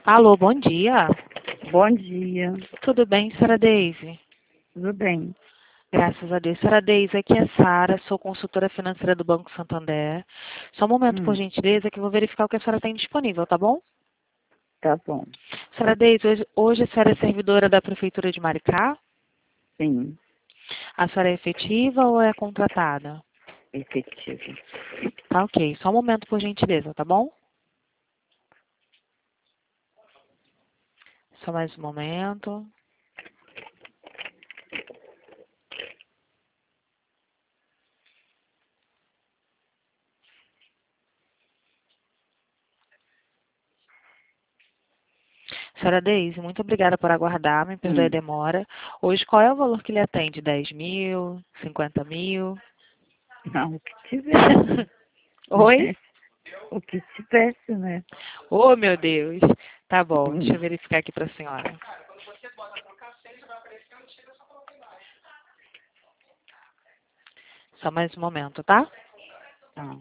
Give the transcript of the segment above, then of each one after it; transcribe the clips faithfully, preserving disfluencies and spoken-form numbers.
Alô, bom dia. Bom dia, Tudo bem, senhora Deise? tudo bem? Graças a Deus. Senhora Deise, aqui é Sara, sou consultora financeira do Banco Santander. Só um momento, por Hum, gentileza, que eu vou verificar o que a senhora tem disponível, tá bom? tá bom, Senhora Deise, hoje, hoje a senhora é servidora da Prefeitura de Maricá? sim, A senhora é efetiva ou é contratada? efetivo. Tá ok. Só um momento, por gentileza, tá bom? Só mais um momento. Senhora Deise, muito obrigada por aguardar, me perdoe a Hum, demora. Hoje, qual é o valor que lhe atende? dez mil? cinquenta mil? não, o que tivesse, Oi? né? O que tivesse, né? Oh, meu Deus. Tá bom, deixa Hum, eu verificar aqui para a senhora. Só mais um momento, tá? tá,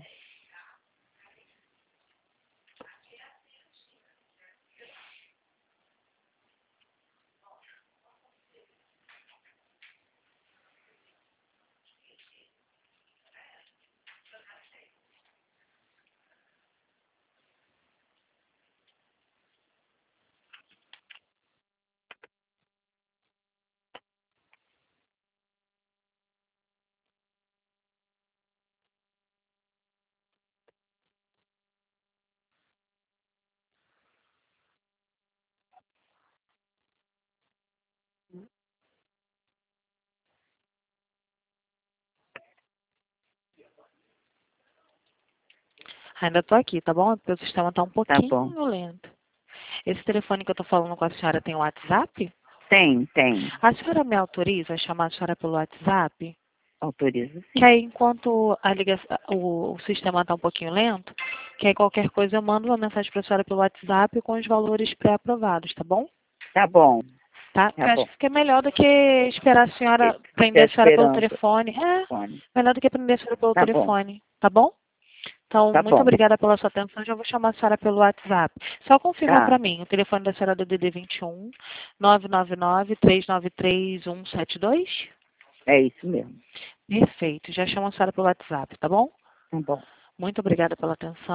Ainda tô aqui, tá bom? Porque o sistema tá um tá bom. pouquinho lento. Esse telefone que eu tô falando com a senhora tem WhatsApp? Tem, tem, A senhora me autoriza a chamar a senhora pelo WhatsApp? autorizo Que sim. aí, enquanto a ligação, o, o sistema tá um pouquinho lento, que aí qualquer coisa eu mando uma mensagem para a senhora pelo WhatsApp com os valores pré-aprovados, tá bom? Tá bom, Tá? tá Eu acho bom. que fica melhor do que esperar a senhora, prender Ficar a senhora pelo esperando o telefone. É, fone. melhor do que prender a senhora pelo Tá bom, telefone, tá bom? Então, tá muito bom, obrigada pela sua atenção. Já vou chamar a senhora pelo WhatsApp. Só confirma tá. para mim. O telefone da senhora é do D D vinte e um, nove nove nove, três nove três, um sete dois? É isso mesmo. Perfeito. Já chamo a senhora pelo WhatsApp, tá bom? Tá bom. Muito obrigada pela atenção.